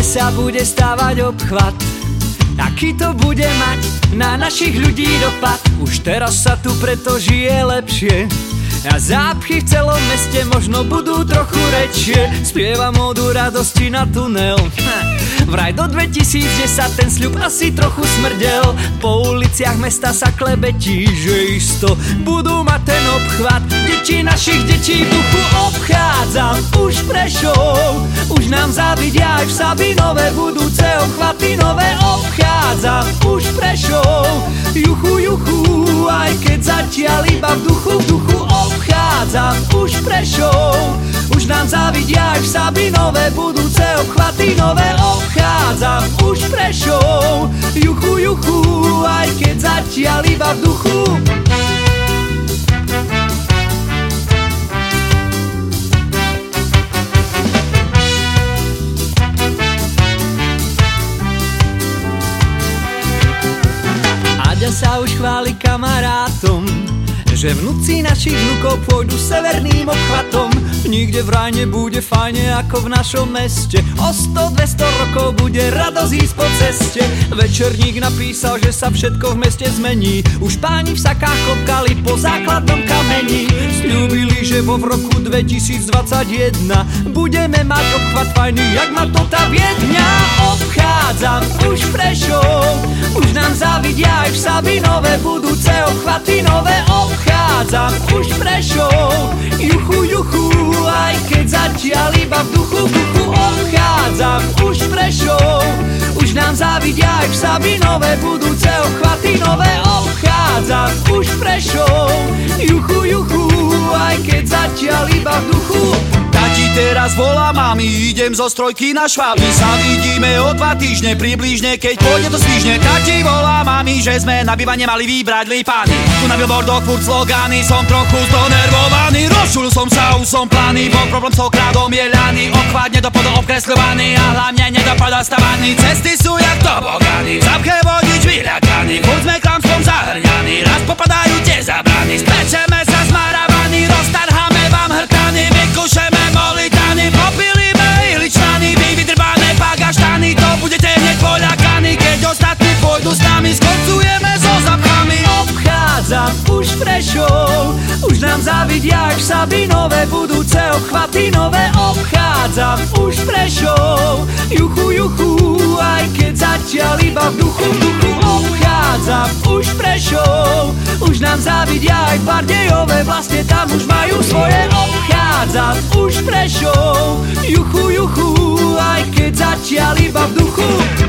sa bude stávať obchvat. Aký to bude mať na našich ľudí dopad? Už teraz sa tu preto žije lepšie a zápchy v celom meste možno budú trochu rečie. Spievam odu radosti na tunel. Vraj do 2010 ten sľub asi trochu smrdel. Po uliciach mesta sa klebetí, že isto budú mať ten obchvat. Deti našich detí v duchu obchádzam už Prešov. Už nám závidia aj v Sabinove budúce obchvaty nové. Obchádzam už Prešov. Juchu, juchu, aj keď zatiaľ iba v duchu obchádzam už Prešov. Už nám závidia aj v Sabinove budúce obchvaty nové. Obchádzam už Prešov. Juchu, juchu, aj keď zatiaľ iba v duchu. Aďa sa už chváli kamarátom, že vnúci našich vnukov pôjdu severným obchvatom. Nikde vraj nebude fajne ako v našom meste. O 100-200 rokov bude radosť ísť po ceste. Večerník napísal, že sa všetko v meste zmení. Už páni v sakách klopkali po základnom kameni. Sľúbili, že vo v roku 2021 budeme mať obchvat fajný, jak má to tá Viedňa. Obchádzam už Prešov. Už nám závidia aj v Sabinove budúce obchvaty nové. Obchádzam už Prešov. Juchu, juchu, aj keď zatiaľ iba v duchu obchádzam už Prešov. Už nám závidia aj v Sabinove budúce obchvaty nové. Obchádzam už Prešov. Juchu, juchu, aj keď zatiaľ iba v duchu. Tati teraz volá mami, idem zo strojky na Šváby. Sa vidíme o 2 týždne, približne, keď pôjde to svižne. Tati volá mami, že sme na bývanie mali vybrať lípány. Tu na billboardoch furt slogany, som trochu zdonervovaný. Rozčulil som sa, už som planý, bol problém s okradom je ľaný. Obchvat nedopodol obkresľovaný a hlavne nedopodol stavaný. Cesty sú jak tobogany, v zápche vodič vyľakaný. Furt sme klamstvom zahrňaní, raz popadajú tie zabrany. Spečeme sa zmaravaní, roztarháme vám hrtany. Vykušeme molitany, popilíme ihličnany. Vy vydrbané pagaštany, to budete hneď poľakaní. Keď ostatní pôjdu s nami, skoncujeme so zapchami. Obchádzam už Prešov. Už nám závidia aj v Sabinove budúce obchvaty nové. Obchádzam už Prešov. Juchu, juchu, aj keď zatiaľ iba v duchu obchádzam už Prešov. Už nám závidia aj v Bardejove, vlastne tam už majú svoje. Obchádzam už Prešov. Juchu, juchu, aj keď zatiaľ iba v duchu.